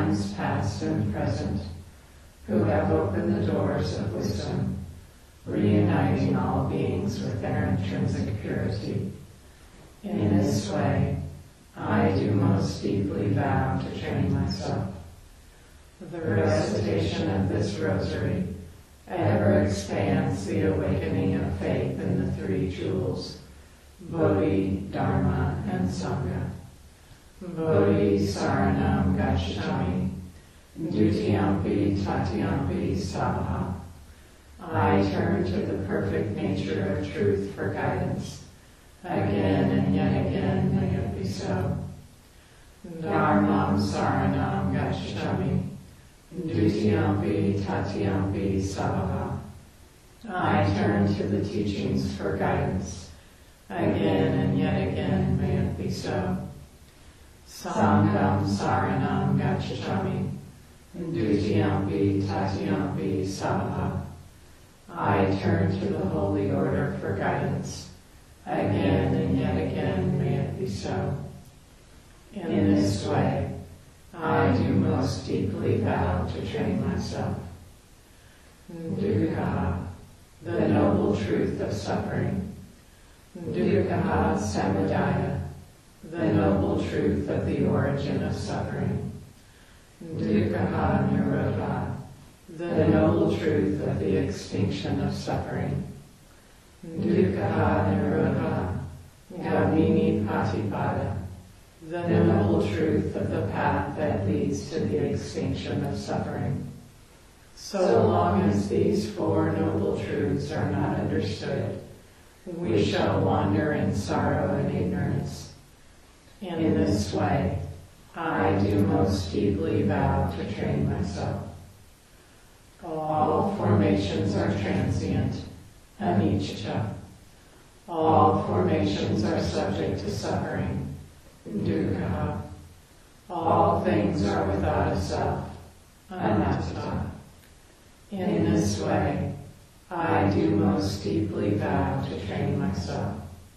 times past and present, who have opened the doors of wisdom, reuniting all beings with their intrinsic purity. In this way, I do most deeply vow to train myself. The recitation of this rosary ever expands the awakening of faith in the three jewels, Bodhi, Dharma, and Sangha. Bodhi saranam gacchami, dutiyampi tatiyampi sabha. I turn to the perfect nature of truth for guidance. Again and yet again may it be so. Dharmam saranam gacchami, dutiyampi tatiyampi sabha. I turn to the teachings for guidance. Again and yet again may it be so. Sangham saranam gacchami, dutiyampi tatiyampi sabha. I turn to the holy order for guidance. Again and yet again may it be so. In this way, I do most deeply vow to train myself. Dukkha, the noble truth of suffering. Dukkha samudaya, the noble truth of the origin of suffering. Dukkha nirodha, the noble truth of the extinction of suffering. Dukkha nirodha, gamini patipada, the noble truth of the path that leads to the extinction of suffering. So long as these four noble truths are not understood, we shall wander in sorrow and ignorance. In this way, I do most deeply vow to train myself. All formations are transient, anicca. All formations are subject to suffering, dukkha. All things are without a self, anatta. In this way, I do most deeply vow to train myself.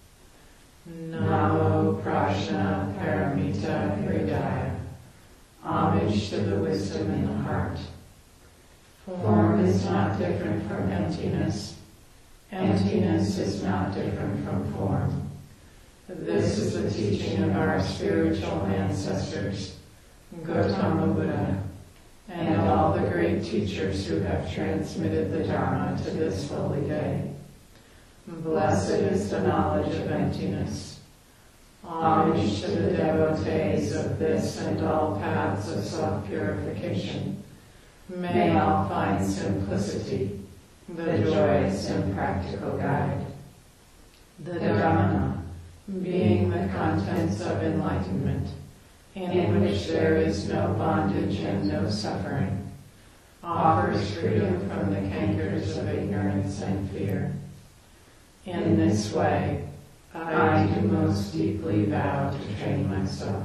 Namo Prajna Paramita Hridaya. Homage to the wisdom in the heart. Form is not different from emptiness. Emptiness is not different from form. This is the teaching of our spiritual ancestors, Gautama Buddha, and all the great teachers who have transmitted the Dharma to this holy day. Blessed is the knowledge of emptiness. Homage to the devotees of this and all paths of self-purification. May all find simplicity, the joyous and practical guide. The Dhamma, being the contents of enlightenment, in which there is no bondage and no suffering, offers freedom from the cankers of ignorance and fear. In this way, I do most deeply vow to train myself.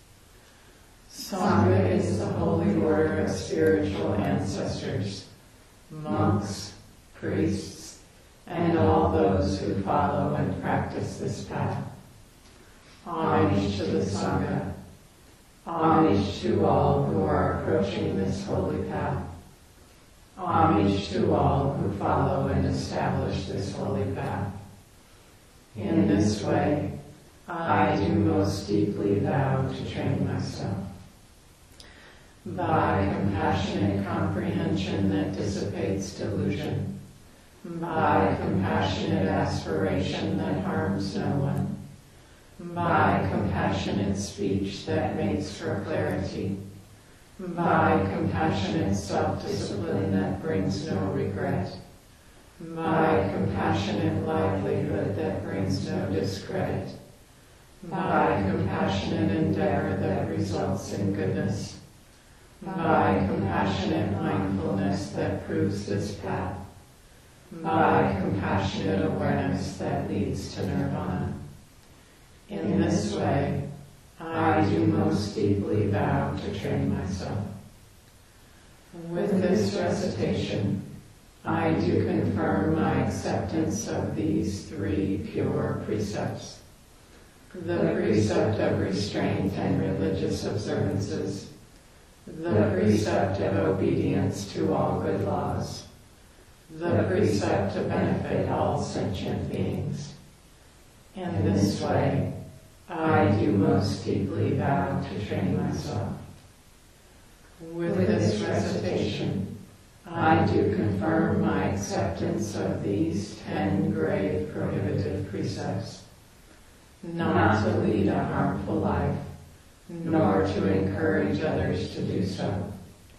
Sangha is the holy order of spiritual ancestors, monks, priests, and all those who follow and practice this path. Homage to the Sangha. Homage to all who are approaching this holy path. Homage to all who follow and establish this holy path. In this way, I do most deeply vow to train myself. By compassionate comprehension that dissipates delusion, by compassionate aspiration that harms no one, by compassionate speech that makes for clarity, by compassionate self-discipline that brings no regret, by compassionate livelihood that brings no discredit, by compassionate endeavor that results in goodness, by compassionate mindfulness that proves this path, by compassionate awareness that leads to nirvana. In this way, I do most deeply vow to train myself. With this recitation, I do confirm my acceptance of these three pure precepts. The precept of restraint and religious observances, the precept of obedience to all good laws, the precept to benefit all sentient beings. In this way, I do most deeply vow to train myself. With this recitation, I do confirm my acceptance of these 10 grave prohibitive precepts, not to lead a harmful life, nor to encourage others to do so,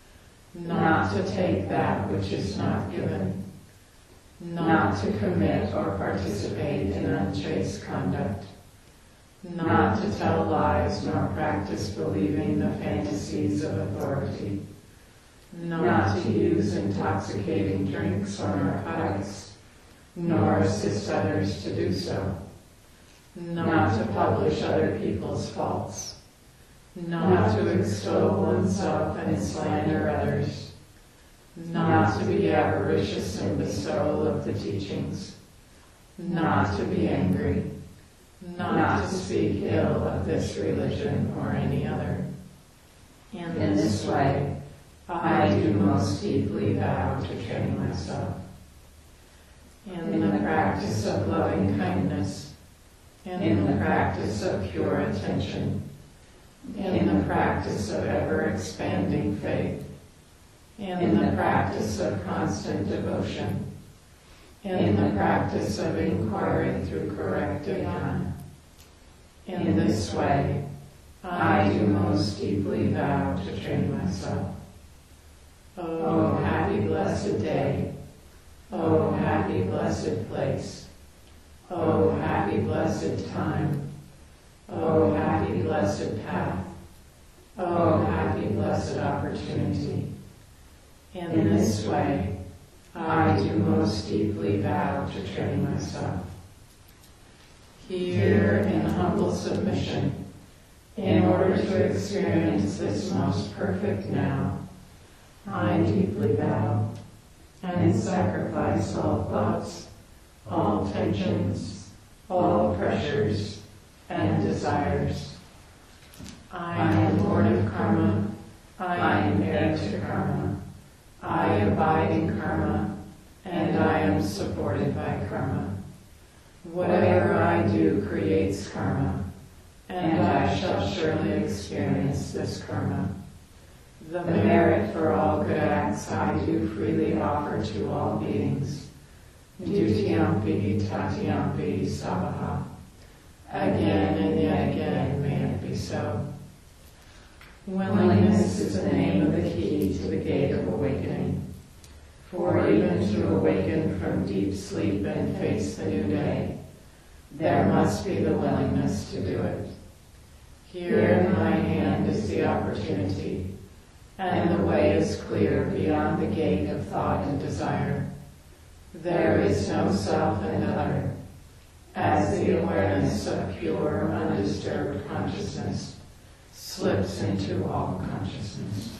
not to take that which is not given, not to commit or participate in unchaste conduct, not to tell lies nor practice believing the fantasies of authority, not to use intoxicating drinks or narcotics, nor assist others to do so, not to publish other people's faults, not to extol oneself and slander others, not to be avaricious in bestowal of the teachings, not to be angry, not to speak ill of this religion or any other. In this way, I do most deeply vow to train myself. In the practice of loving kindness, in the practice of pure attention, in the practice of ever-expanding faith, in the practice of constant devotion, in the practice of inquiry through correct jnana. In this way, I do most deeply vow to train myself. O happy blessed day, O happy blessed place, O happy blessed time, O happy blessed path, O happy blessed opportunity. In this way, I do most deeply vow to train myself. Here in humble submission, in order to experience this most perfect now, I deeply vow and sacrifice all thoughts, all tensions, all pressures and desires. I am Lord of Karma, I am heir to Karma, I abide in Karma, and I am supported by Karma. Whatever I do creates Karma, and I shall surely experience this Karma. The merit for all good acts I do freely offer to all beings. Dutiyampi tatiyampi sabaha. Again and yet again may it be so. Willingness is the name of the key to the gate of awakening. For even to awaken from deep sleep and face the new day, there must be the willingness to do it. Here in my hand is the opportunity, and the way is clear beyond the gate of thought and desire. There is no self and other, as the awareness of pure, undisturbed consciousness slips into all consciousness.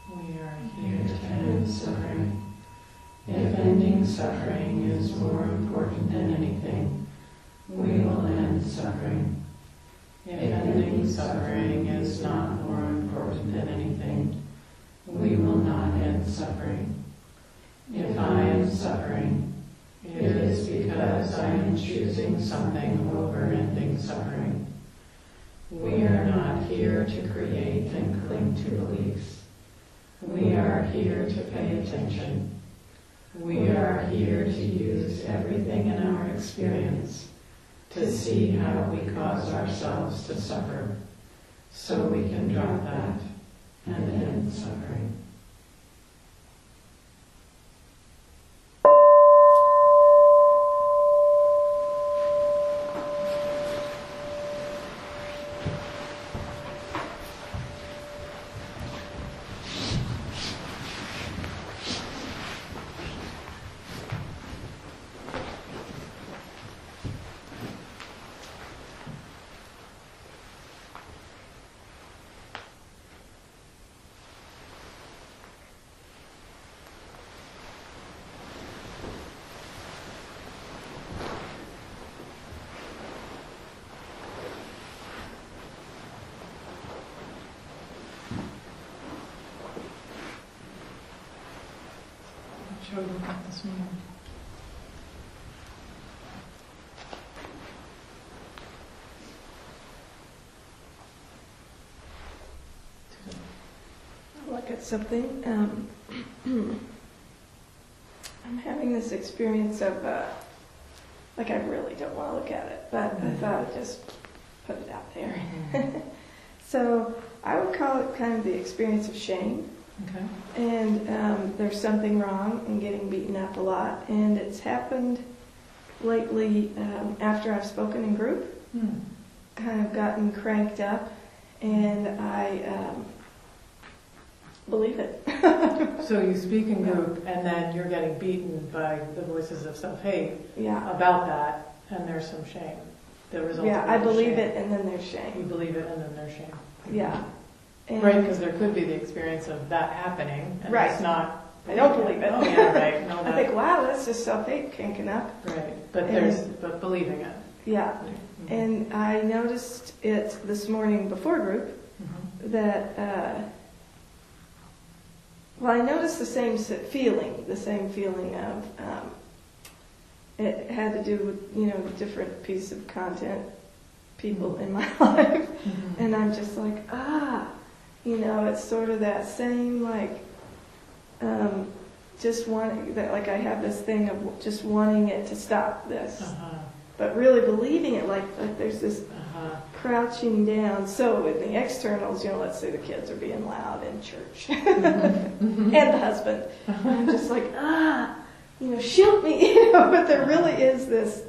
We are here to end suffering. If ending suffering is more important than anything, we will end suffering. If ending suffering is not more important than anything, we will not end suffering. If I am suffering, it is because I am choosing something over ending suffering. We are not here to create and cling to beliefs. We are here to pay attention. We are here to use everything in our experience to see how we cause ourselves to suffer, so we can drop that and end suffering. Should we look at this morning? I'll look at something. I'm having this experience of, like I really don't want to look at it, but I thought I'd just put it out there. So I would call it kind of the experience of shame. Okay. And there's something wrong in getting beaten up a lot. And it's happened lately after I've spoken in group. Kind of gotten cranked up, and I believe it. So you speak in group, and then you're getting beaten by the voices of self-hate Yeah. about that, and there's some shame. The result Yeah, of I the believe shame. it, and then there's You shame. believe it, and then there's shame. Yeah. And Right, because there could be the experience of that happening, and Right. it's not. I don't believe it. Oh yeah, right. No, I think, wow, that's just self-hate cranking up. right, but And- but believing it. Yeah. Mhm. And I noticed it this morning before group Mhm. that, well, I noticed the same feeling of, it had to do with, different piece of content, people in my life. Mhm. And I'm just like, it's sort of that same, just wanting that, I have this thing of just wanting it to stop this, Uh-huh. but really believing it, like there's this Uh-huh. crouching down. So in the externals, let's say the kids are being loud in church, Mhm. and the husband. And I'm just like, shoot me, but there really is this,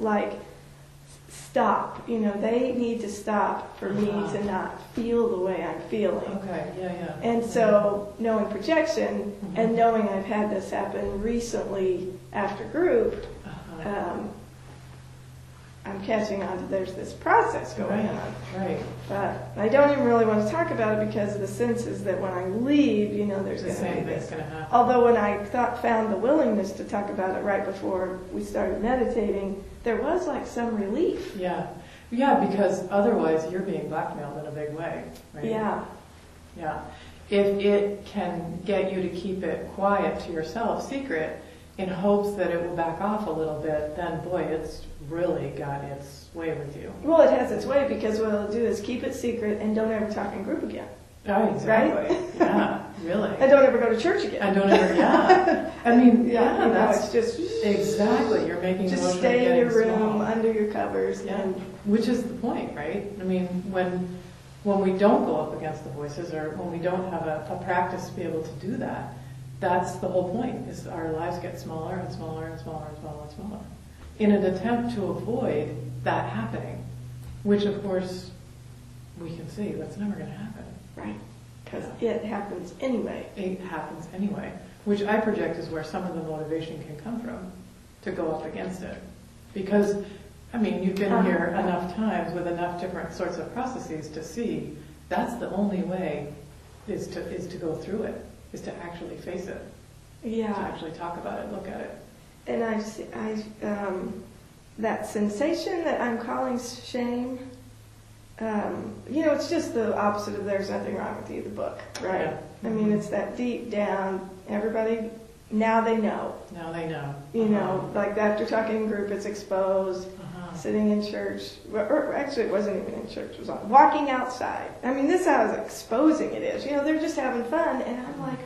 stop. They need to stop for me Uh-huh. to not feel the way I'm feeling. Okay, yeah. And so, knowing projection, Mhm. and knowing I've had this happen recently after group, Uh-huh. I'm catching on to there's this process going Right. on. Right. But I don't even really want to talk about it because the sense is that when I leave, there's The going to be same this. thing's going to happen. Although when I found the willingness to talk about it right before we started meditating, there was some relief. Yeah, because otherwise you're being blackmailed in a big way, right? Yeah. Yeah. If it can get you to keep it quiet to yourself, secret, in hopes that it will back off a little bit, then boy, it's really got its way with you. Well, it has its way because what it'll do is keep it secret and don't ever talk in group again. Oh, exactly. Yeah, really. And don't ever go to church again. I don't ever, yeah. I mean, yeah, it's that's just exactly. You're making just emotion stay in getting your room small. under your covers. Yeah, And which is the point, right? I mean, when we don't go up against the voices, or when we don't have a practice to be able to do that, that's the whole point, is our lives get smaller and smaller and smaller and smaller and smaller in an attempt to avoid that happening, which of course we can see that's never going to happen. right, because it happens anyway. It happens anyway, which I project is where some of the motivation can come from, to go up against it. Because, I mean, you've been here enough times with enough different sorts of processes to see that's the only way is to go through it. is to actually face it, to Yeah. actually talk about it, look at it. And that sensation that I'm calling shame, it's just the opposite of There's Nothing Wrong with You, the book, right? Yeah. I mean, it's that deep down, everybody, now they know. Now they know. Like after talking in group, it's exposed. Sitting in church, or actually it wasn't even in church, it was on walking outside. I mean, this is how exposing it is. They're just having fun, and I'm like,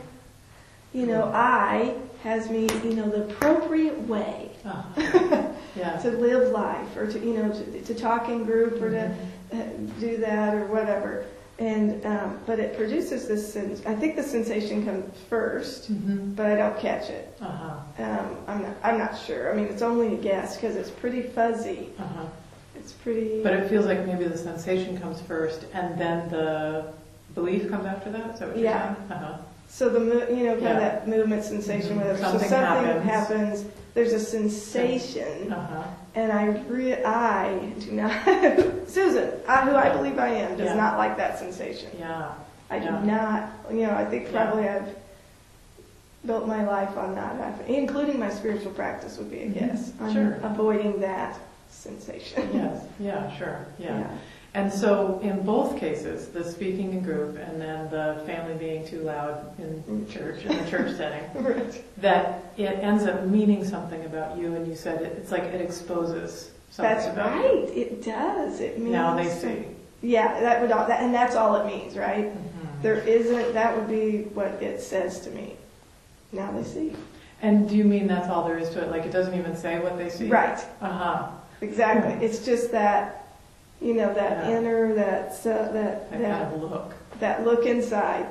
I has me, the appropriate way Yeah. to live life, or to talk in group, or to do that, or whatever. And but it produces this sense. I think the sensation comes first, but I don't catch it. I'm not sure. I mean, it's only a guess because it's pretty fuzzy. It's pretty. But it feels like maybe the sensation comes first, and then the belief comes after that. Is that what you're saying? So kind of that movement sensation, where something happens. There's a sensation, and I do not. Susan, who I believe I am, does not like that sensation. Yeah. I do not. I think probably I've built my life on not having, including my spiritual practice would be a guess. On avoiding that sensation. Yes. Yeah. Sure. Yeah. And so in both cases, the speaking in group and then the family being too loud in church, in the church setting, that it ends up meaning something about you, and you said it's like it exposes something about you. That's right. It does. It means now they see. Yeah, and that's all it means, right? There isn't. That would be what it says to me. Now they see. And do you mean that's all there is to it? Like it doesn't even say what they see? Right. Exactly. It's just that. That inner, that kind of look. That look inside.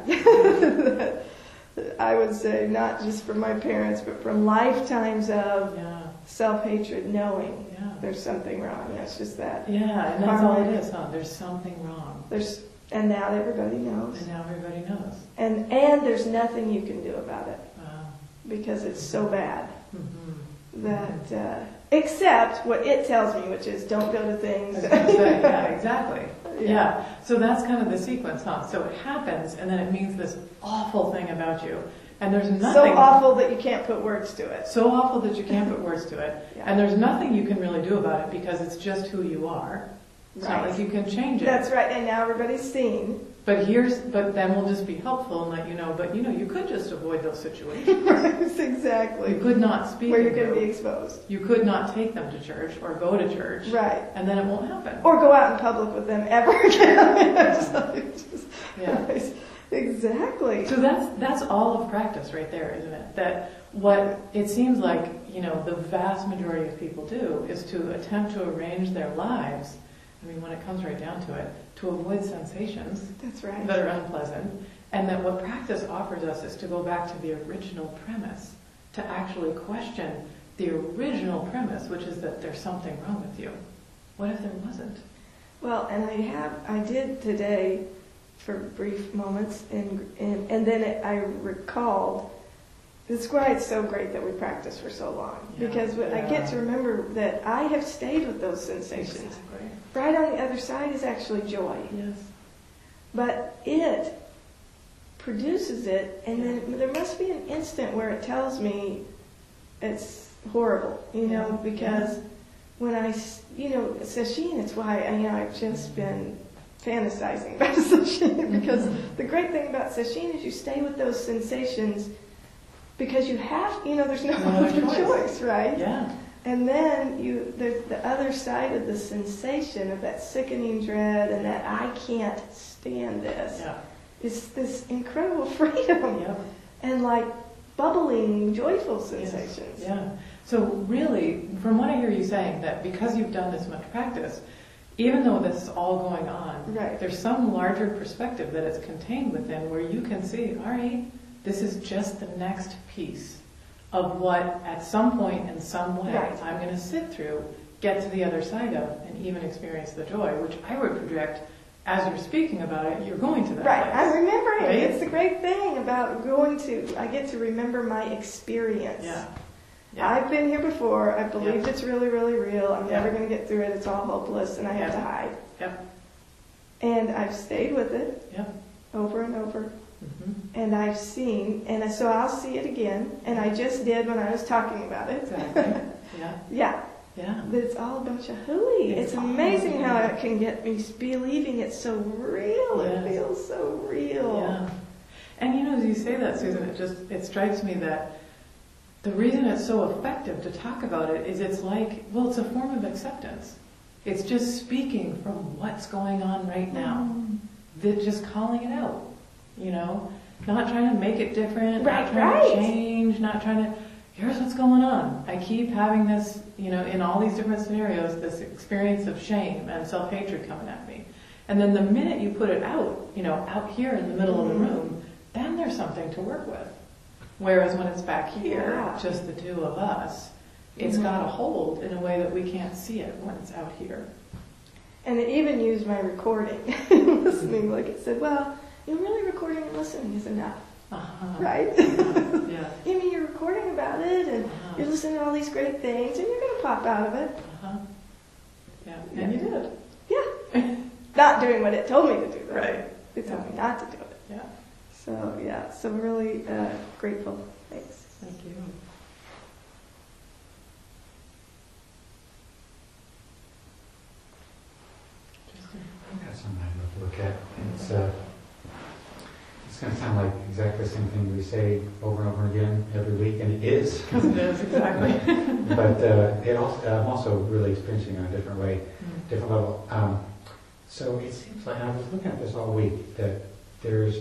I would say not just from my parents, but from lifetimes of self-hatred, knowing there's something wrong. That's just that. Yeah, and that's all it is, huh? There's something wrong. And now everybody knows. And now everybody knows. And there's nothing you can do about it. Because it's so bad. That except what it tells me, which is don't go to things. Yeah, exactly. Yeah. So that's kind of the sequence, huh? So it happens, and then it means this awful thing about you, and there's nothing so awful that you can't put words to it. So awful that you can't put words to it, and there's nothing you can really do about it because it's just who you are. It's not like you can change it. That's right, and now everybody's seen. But then we'll just be helpful and let you know, but you could just avoid those situations. Right, exactly. You could not speak. Where you're going to be exposed. You could not take them to church or go to church. Right. And then it won't happen. Or go out in public with them ever again. Right. Exactly. So that's all of practice right there, isn't it? That what it seems like, the vast majority of people do is to attempt to arrange their lives. I mean, when it comes right down to it, to avoid sensations that are unpleasant, and that what practice offers us is to go back to the original premise, to actually question the original premise, which is that there's something wrong with you. What if there wasn't? Well, and I did today for brief moments, and then I recalled. This is why it's so great that we practice for so long, because I get to remember that I have stayed with those sensations. Exactly. Right on the other side is actually joy. Yes. But it produces it, and then there must be an instant where it tells me it's horrible, because when sesshin, it's why, I've just been fantasizing about sesshin, because the great thing about sesshin is you stay with those sensations because you have, there's no other choice, right? Yeah. And then the other side of the sensation of that sickening dread and that I can't stand this is this incredible freedom and like bubbling, joyful sensations. Yes. Yeah. So really, from what I hear you saying, that because you've done this much practice, even though this is all going on, there's some larger perspective that it's contained within where you can see, all right, this is just the next piece of what at some point in some way I'm going to sit through, get to the other side of, and even experience the joy, which I would project as you're speaking about it, you're going to that place. I'm remembering. Right? It's the great thing about I get to remember my experience. Yeah. I've been here before. I believed it's really, really real. I'm never going to get through it. It's all hopeless, and I have to hide. Yep. And I've stayed with it. Yep. Over and over. Mm-hmm. and I've seen, and so I'll see it again, and I just did when I was talking about it. Exactly. Yeah. Yeah. Yeah. But it's all a bunch of hooey. It's amazing how it can get me believing it's so real. Yes. It feels so real. Yeah. And you know, as you say that, Susan, it strikes me that the reason it's so effective to talk about it is it's like, well, it's a form of acceptance. It's just speaking from what's going on right now. Just calling it out, you know, not trying to make it different, not trying to change, not trying to, here's what's going on. I keep having this, you know, in all these different scenarios, this experience of shame and self-hatred coming at me. And then the minute you put it out, you know, out here in the middle of the room, then there's something to work with. Whereas when it's back here, just the two of us, it's got a hold in a way that we can't see it when it's out here. And it even used my recording, listening, like it said, well, you know, really recording and listening is enough, right? Yeah. You mean you're recording about it, and you're listening to all these great things, and you're going to pop out of it. Yeah, and you did. Yeah. Not doing what it told me to do, though. Right. It told me not to do it. Yeah. So, yeah, so really grateful. Thanks. Thank you. That's something I'd love to look at. It's going to sound like exactly the same thing we say over and over again every week, and it is. Because it is, exactly. But I'm also really experiencing it in a different way, different level. So it seems like, I was looking at this all week, that there's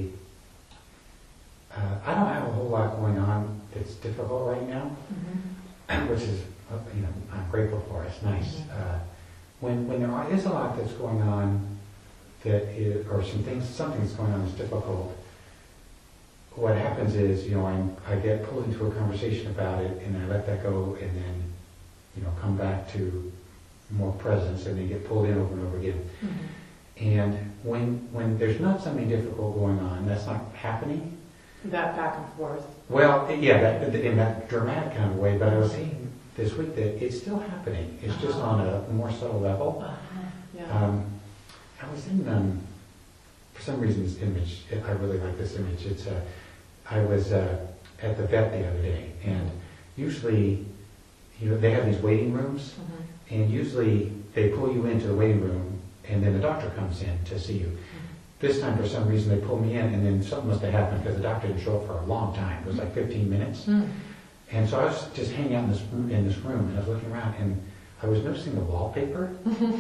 I don't have a whole lot going on that's difficult right now, which is, you know, I'm grateful for. It's nice. When there is a lot that's going on that is, or something's going on that's difficult, what happens is, you know, I get pulled into a conversation about it, and I let that go, and then, you know, come back to more presence, and then get pulled in over and over again. And when there's not something difficult going on, that's not happening. That back and forth. Well, yeah, in that dramatic kind of way, but I was saying this week that it's still happening. It's just on a more subtle level. Yeah. I was in, for some reason, this image, I really like this image. I was at the vet the other day, and usually, you know, they have these waiting rooms, and usually they pull you into the waiting room, and then the doctor comes in to see you. This time, for some reason, they pulled me in, and then something must have happened because the doctor didn't show up for a long time. It was like 15 minutes. And so I was just hanging out in this room, and I was looking around, and I was noticing the wallpaper.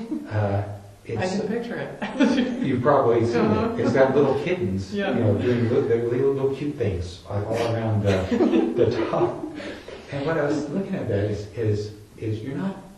I can picture it. You've probably seen it. It's got little kittens, Yeah. you know, doing little cute things all around the top. And what I was looking at that is you're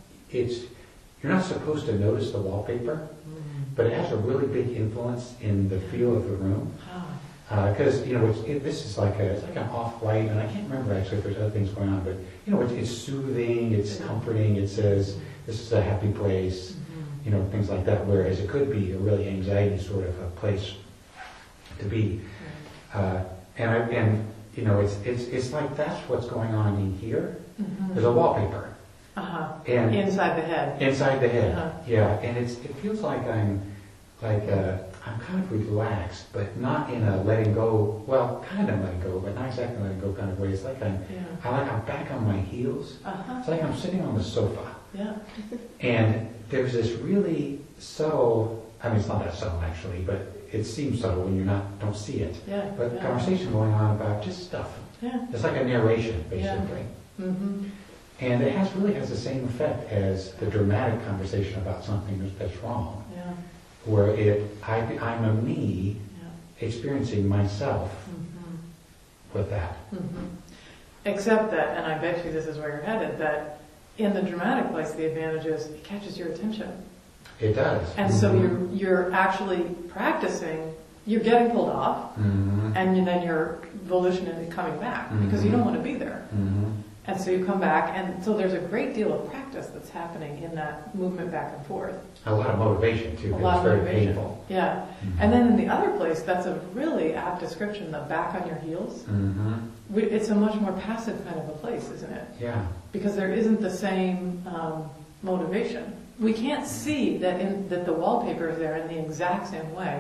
not supposed to notice the wallpaper, but it has a really big influence in the feel of the room. Because, you know, this is like it's like an off-white, and I can't remember actually if there's other things going on, but, you know, it's soothing, it's comforting, it says this is a happy place, you know, things like that, whereas it could be a really anxiety sort of a place to be. And you know, it's like that's what's going on in here. There's a wallpaper. And inside the head. Inside the head, yeah. And it feels like I'm kind of relaxed, but not in a letting go. Well, kind of letting go, but not exactly letting go kind of way. It's like I'm back on my heels. It's like I'm sitting on the sofa. Yeah. And there's this really subtle. I mean, it's not that subtle actually, but it seems subtle when you don't see it. Yeah. But conversation going on about just stuff. Yeah. It's like a narration, basically. And it really has the same effect as the dramatic conversation about something that's wrong. Yeah. Where I'm a me experiencing myself with that. Except that, and I bet you this is where you're headed, that in the dramatic place, the advantage is it catches your attention. It does. And so you're actually practicing, you're getting pulled off, and then your volition is coming back because you don't want to be there. And so you come back, and so there's a great deal of practice that's happening in that movement back and forth. A lot of motivation too. A lot of very motivation. painful. Yeah. And then in the other place, that's a really apt description, the back on your heels. It's a much more passive kind of a place, isn't it? Yeah. Because there isn't the same motivation. We can't see that the wallpaper is there in the exact same way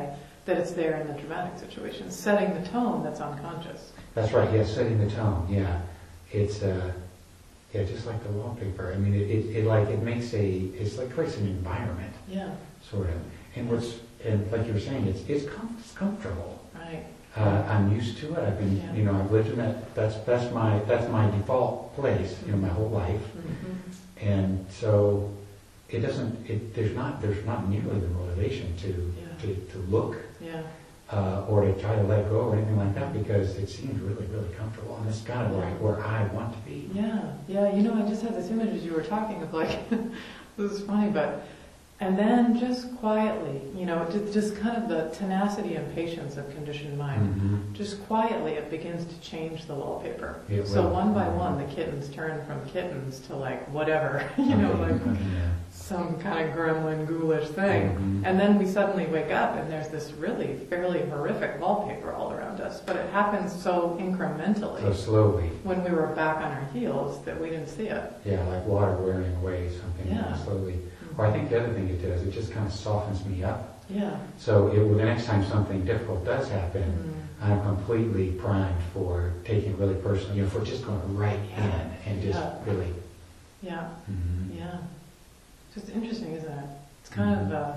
that it's there in the dramatic situation, setting the tone that's unconscious. That's right, yeah, setting the tone, yeah. It's, yeah, just like the wallpaper. I mean, it makes it's like creates an environment, Yeah, sort of. And like you were saying, it's comfortable. right. I'm used to it. I've been, Yeah. I've lived in that. That's my default place, my whole life. Mm-hmm. And so it doesn't. There's not nearly the motivation to look Yeah. or to try to let go or anything like that because it seems really really comfortable and it's kind of like where I want to be. Yeah, yeah. I just had this image as you were talking of like, this is funny, but, and then just quietly, just kind of the tenacity and patience of conditioned mind. Mm-hmm. Just quietly, it begins to change the wallpaper. It So will. one by one, the kittens turn from kittens to like whatever, some kind of gremlin, ghoulish thing. Mhm. And then we suddenly wake up and there's this really fairly horrific wallpaper all around us. But it happens so incrementally So slowly, when we were back on our heels that we didn't see it. yeah, like water wearing away something Yeah. slowly. Or I think the other thing it does, it just kind of softens me up. Yeah. So the next time something difficult does happen, Mm. I'm completely primed for taking it really personally, for just going right in and just Yeah. really. Yeah. Mhm. Yeah. Just interesting, isn't it? It's kind of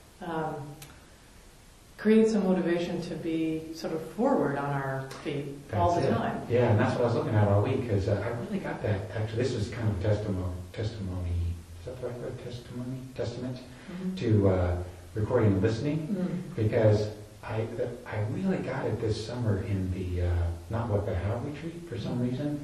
creates a motivation to be sort of forward on our feet all That's the it. time. Yeah, and that's what I was looking at all week because I really got that. Actually, this is kind of a testimony. Is that the right word? Testament Mhm. to recording and listening. Mm. Because I really got it this summer in the Not What the How retreat for some reason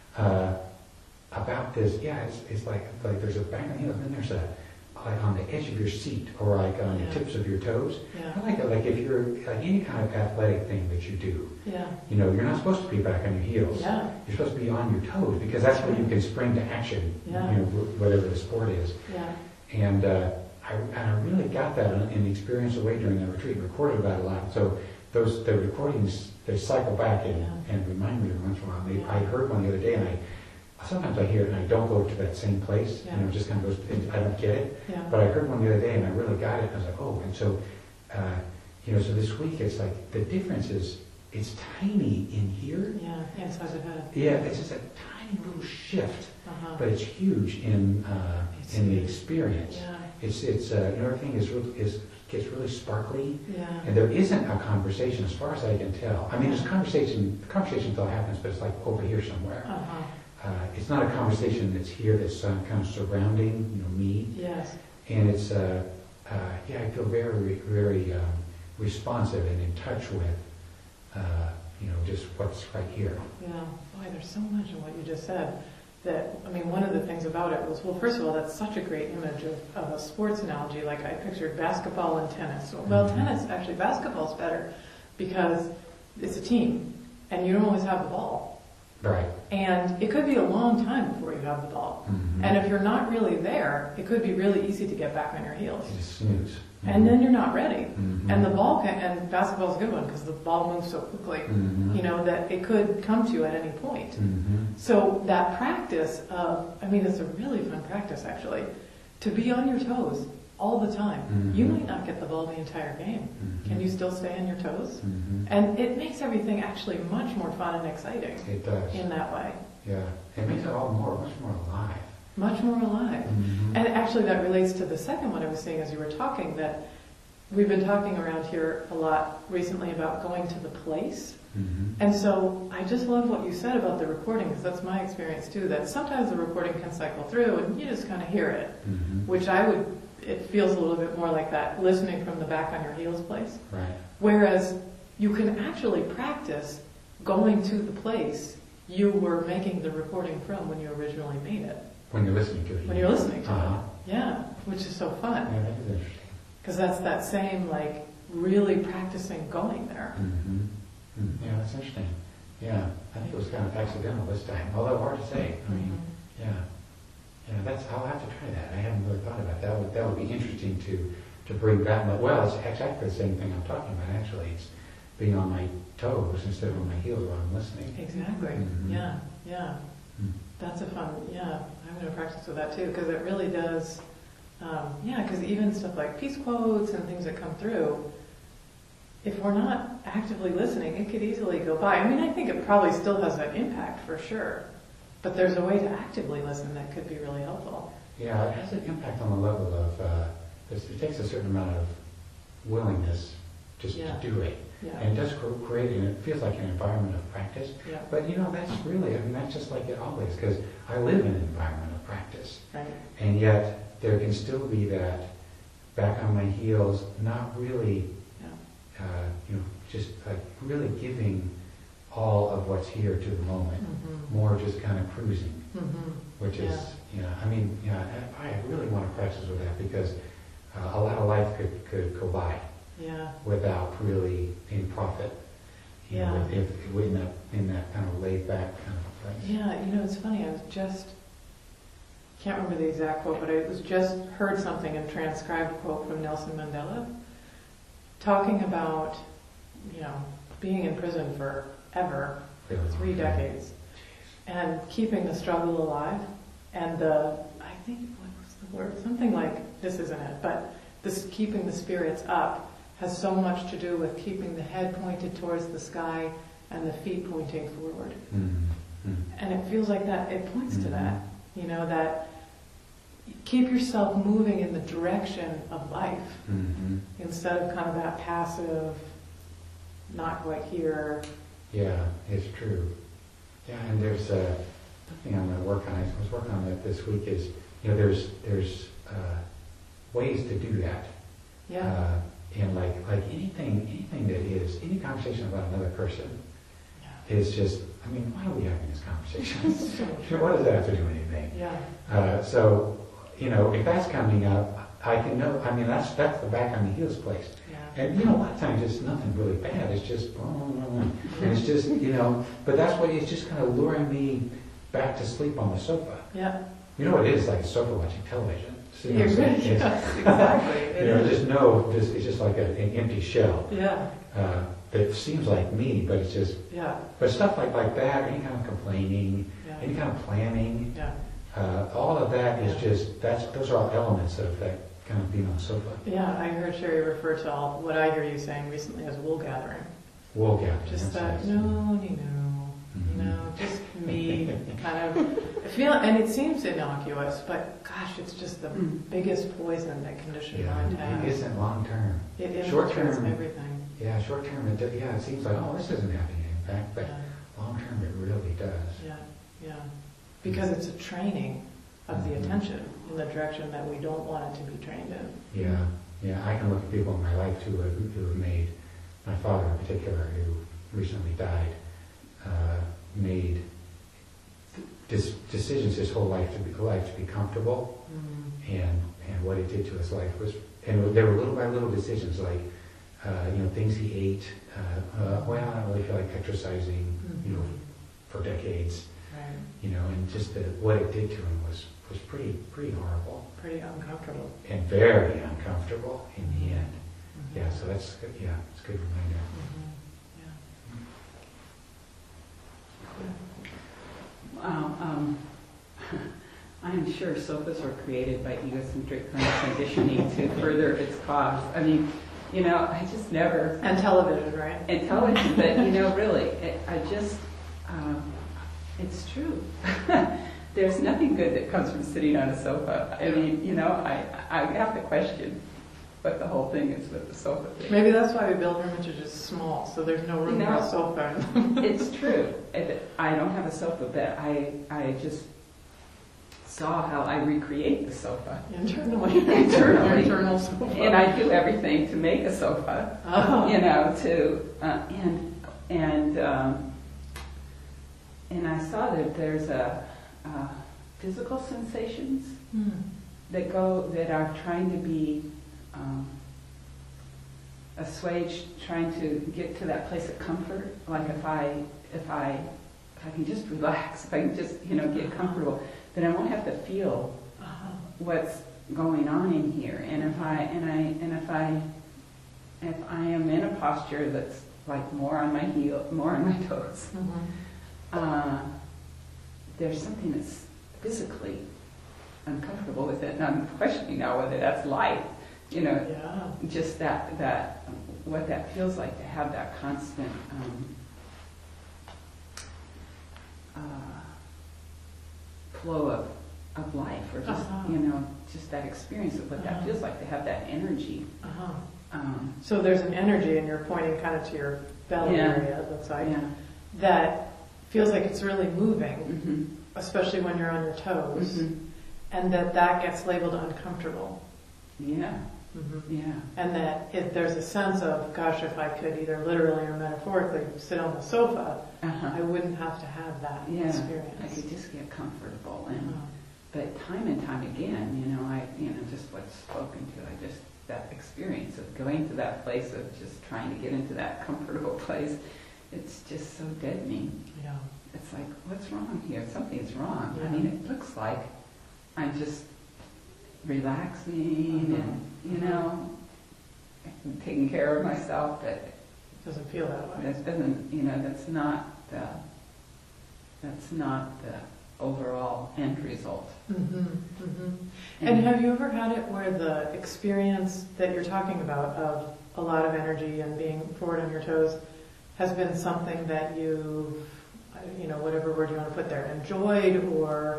about this. Yeah, it's like there's a bang on the heels, and then there's like on the edge of your seat or like on the Yeah. tips of your toes. Yeah. I like it. Like if you're like any kind of athletic thing that you do, Yeah. you're not supposed to be back on your heels. Yeah. You're supposed to be on your toes because that's where you can spring to action. Yeah. Whatever the sport is. Yeah. And I really got that in the experiential way during the retreat, recorded about it a lot. So the recordings, they cycle back and remind me every once in a while. I heard one the other day, and sometimes I hear it and I don't go to that same place. Yeah. Just kind of goes, I don't get it. Yeah. But I heard one the other day and I really got it. And I was like, oh, and so, so this week it's like the difference is it's tiny in here. Yeah. Inside the head. Yeah, it's just a tiny little shift, Uh-huh. but it's huge in the experience. Yeah. It's everything gets really sparkly, Yeah. and there isn't a conversation as far as I can tell. I mean, there's conversation. The conversation still happens, but it's like over here somewhere. Uh-huh. It's not a conversation that's here that's kind of surrounding me, Yes. and it's I feel very very responsive and in touch with just what's right here. Yeah. Boy, there's so much in what you just said. That, one of the things about it was, well, first of all, that's such a great image of a sports analogy. Like I pictured basketball and tennis. Well, tennis, actually, basketball's better because it's a team and you don't always have the ball. Right. And it could be a long time before you have the ball. Mhm. And if you're not really there, it could be really easy to get back on your heels. You just snooze. And then you're not ready. Mhm. And the ball and basketball's a good one because the ball moves so quickly, Mhm. that it could come to you at any point. Mhm. So that practice of, it's a really fun practice actually, to be on your toes all the time. Mhm. You might not get the ball the entire game. Mhm. Can you still stay on your toes? Mhm. And it makes everything actually much more fun and exciting It does. in that way. Yeah. It makes it all much more alive. Much more alive. Mhm. And actually that relates to the second one I was saying as you were talking, that we've been talking around here a lot recently about going to the place. Mhm. And so I just love what you said about the recording, because that's my experience too, that sometimes the recording can cycle through and you just kind of hear it, Mhm. which it feels a little bit more like that listening from the back on your heels place. Right. Whereas you can actually practice going to the place you were making the recording from when you originally made it, When you're listening to it. when you're listening to Uh-huh. it. Yeah, which is so fun. Yeah, that is interesting. Because that's that same, really practicing going there. Mhm. Mhm. Yeah, that's interesting. Yeah, I think it was kind of accidental this time, although hard to say. Yeah. Yeah, I'll have to try that. I haven't really thought about that. That would be interesting to bring back. Well, it's exactly the same thing I'm talking about, actually. It's being on my toes instead of on my heels while I'm listening. Exactly. Mhm. Yeah, yeah. Mm. That's a fun, I'm going to practice with that too, because it really does, because even stuff like peace quotes and things that come through, if we're not actively listening, it could easily go by. I mean, I think it probably still has an impact for sure, but there's a way to actively listen that could be really helpful. Yeah, it has an impact on the level of, it takes a certain amount of willingness just Yeah. to do it. Yeah. And it does create, and it feels like an environment of practice. Yeah. But that's really, that's just like it always, because I live in an environment of practice. Right. And yet, there can still be that back on my heels, not really, just like really giving all of what's here to the moment, more just kind of cruising, which is, I really want to practice with that because a lot of life could go by without really any profit, if in that kind of laid back kind of place. Yeah, it's funny, can't remember the exact quote, but I just heard something, a transcribed quote from Nelson Mandela, talking about, being in prison forever, 3 decades, and keeping the struggle alive, and I think, what was the word? Something like, this isn't it, but this keeping the spirits up has so much to do with keeping the head pointed towards the sky and the feet pointing forward. Mm-hmm. And it feels like that, it points to that, that keep yourself moving in the direction of life instead of kind of that passive, not quite here. Yeah, it's true. Yeah, and there's something I'm going to work on. I was working on that this week. Is there's ways to do that. Yeah. And like anything that is any conversation about another person is just. I mean, why are we having this conversation? What does that have to do with anything? Yeah. So if that's coming up, I can know. I mean, that's the back on the heels place. Yeah. And a lot of times it's nothing really bad. It's just, and it's just, but that's what it's just kind of luring me back to sleep on the sofa. Yeah. You know what it is, like a sofa watching television. So, Yes, exactly. It's just like an empty shell. Yeah. That seems like me, but it's just. Yeah. But stuff like that, any kind of complaining, any kind of planning, all of that is just those are all elements of that kind of being on the sofa. Yeah, I heard Sherry refer to what I hear you saying recently as wool gathering. Wool gathering. Just that, just me, kind of and it seems innocuous, but gosh, it's just the biggest poison that conditioned mind has. It isn't long term. It short infiltrates term, everything. Yeah, short term, it seems like, this isn't having any impact, but long term it really does. Yeah. Because it's a training of the attention in the direction that we don't want it to be trained in. Yeah. I can look at people in my life who have made, my father in particular, who recently died, made decisions his whole life to be comfortable, and what it did to his life was, and there were little by little decisions like, things he ate. I don't really feel like exercising, for decades. Right. And just what it did to him was pretty horrible. Pretty uncomfortable. And very uncomfortable in the end. Yeah, so that's good. Yeah, it's a good reminder. I'm sure sofas were created by egocentric kind of conditioning to further its cause. I mean, I just never... And television, right? And television, but, really, it's true. There's nothing good that comes from sitting on a sofa. I mean, I have to question what the whole thing is with the sofa thing. Maybe that's why we build room which is just small, so there's no room for a sofa. It's true. I don't have a sofa, but I just saw how I recreate the sofa. Internally. Internal sofa. And I do everything to make a sofa. Oh. And I saw that there's physical sensations that are trying to be assuaged, trying to get to that place of comfort. Like if I can just relax, if I can just get comfortable, then I won't have to feel what's going on in here. And if I am in a posture that's like more on my toes, there's something that's physically uncomfortable with it, and I'm questioning now whether that's life. Just that what that feels like to have that constant flow of life, or just just that experience of what that feels like to have that energy. So there's an energy, and you're pointing kind of to your belly area, it looks like, that feels like it's really moving, especially when you're on your toes, and that gets labeled uncomfortable. Yeah. And that if there's a sense of, gosh, if I could either literally or metaphorically sit on the sofa, I wouldn't have to have that experience. I could just get comfortable, and but time and time again, just what's spoken to, that experience of going to that place of just trying to get into that comfortable place, it's just so deadening. Yeah. It's like, what's wrong here? Something's wrong. Yeah. I mean, it looks like I'm just relaxing and, taking care of myself, but It doesn't feel that way. that doesn't, that's not the overall end result. And have you ever had it where the experience that you're talking about of a lot of energy and being forward on your toes has been something that you've, whatever word you want to put there, enjoyed or...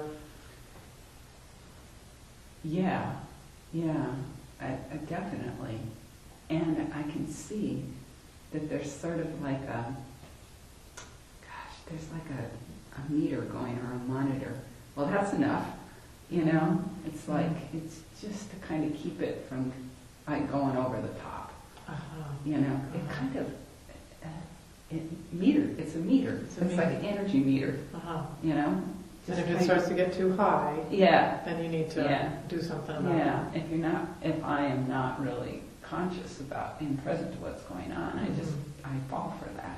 Yeah, I definitely. And I can see that there's sort of like there's like a meter going, or a monitor. Well, that's enough, It's like, it's just to kind of keep it from like going over the top. It kind of, it's a meter. It's like an energy meter, And if it starts to get too high, then you need to do something about it. If I am not really conscious about being present to what's going on, I fall for that.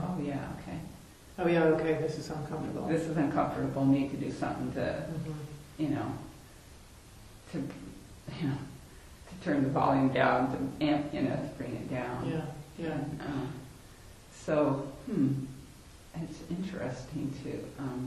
Like, this is uncomfortable. This is uncomfortable. Need to do something to, to turn the volume down, to amp, to bring it down. And, so, it's interesting to.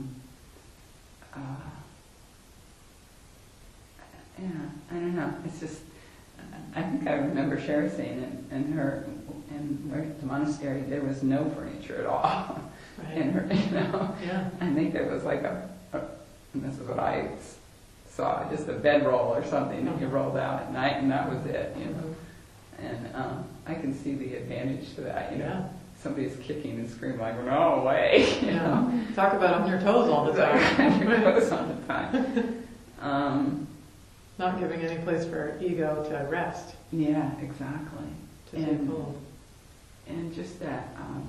I don't know. It's just, I think I remember Sherry saying in the monastery there was no furniture at all. Right. In her, I think there was like and this is what I saw, just a bedroll or something that you rolled out at night, and that was it, And I can see the advantage to that, Somebody's kicking and screaming like, no way, Talk about on your toes all the time. On your toes all the time. Not giving any place for ego to rest. Yeah, exactly. To take hold. And just that,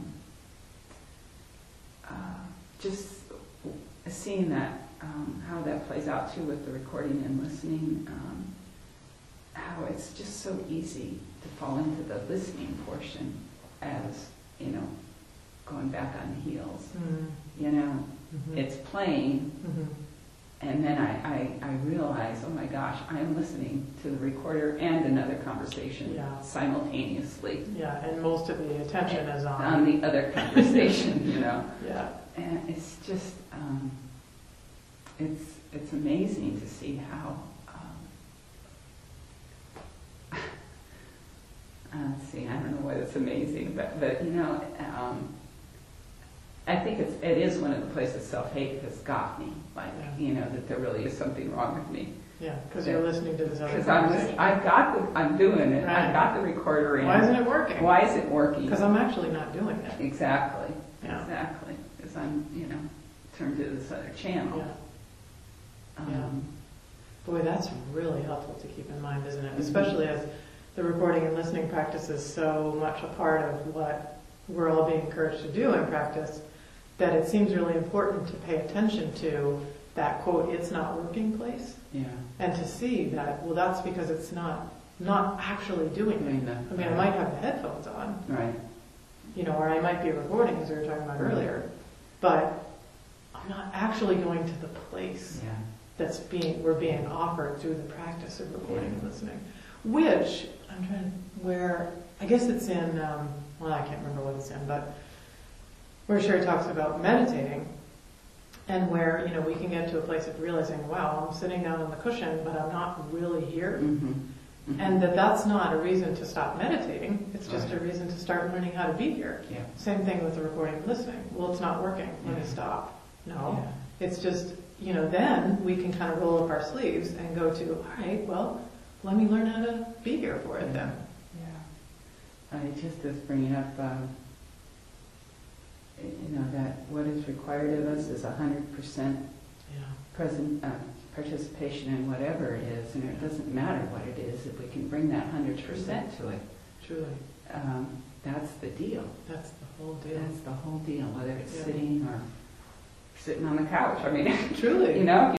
just seeing that, how that plays out too with the recording and listening, how it's just so easy to fall into the listening portion as, going back on the heels. It's playing, and then I realize, oh my gosh, I'm listening to the recorder and another conversation simultaneously. Yeah, and most of the attention is on the other conversation, Yeah. And it's just, it's amazing to see how, I don't know what it's amazing, but I think it is one of the places self-hate has got me, like, that there really is something wrong with me. Yeah, because you're listening to this other Because conversation. I'm doing it. Right. I've got the recorder in. Why isn't it working? Why is it working? Because I'm actually not doing it. Exactly. Yeah. Exactly. Because I'm, turned to this other channel. Yeah. Boy, that's really helpful to keep in mind, isn't it? Especially as the recording and listening practice is so much a part of what we're all being encouraged to do in practice, that it seems really important to pay attention to that quote, it's not working place. Yeah. And to see that, well, that's because it's not actually doing it. I mean, I might have the headphones on. Right. Or I might be recording, as we were talking about earlier, but I'm not actually going to the place we're being offered through the practice of recording and listening. Which, I guess it's in, I can't remember what it's in, but where Sherry talks about meditating, and where, we can get to a place of realizing, wow, I'm sitting down on the cushion, but I'm not really here. And that's not a reason to stop meditating, it's just a reason to start learning how to be here. Yeah. Same thing with the recording and listening. Well, it's not working, let me stop. No, it's just, then we can kind of roll up our sleeves and go to, all right, well, let me learn how to be here for it then. Yeah. I just was bringing up, that what is required of us is 100% present participation in whatever it is, and it doesn't matter what it is, if we can bring that 100% to it, Truly, that's the deal. that's the whole deal. That's the whole deal, whether it's sitting on the couch. I mean, Truly.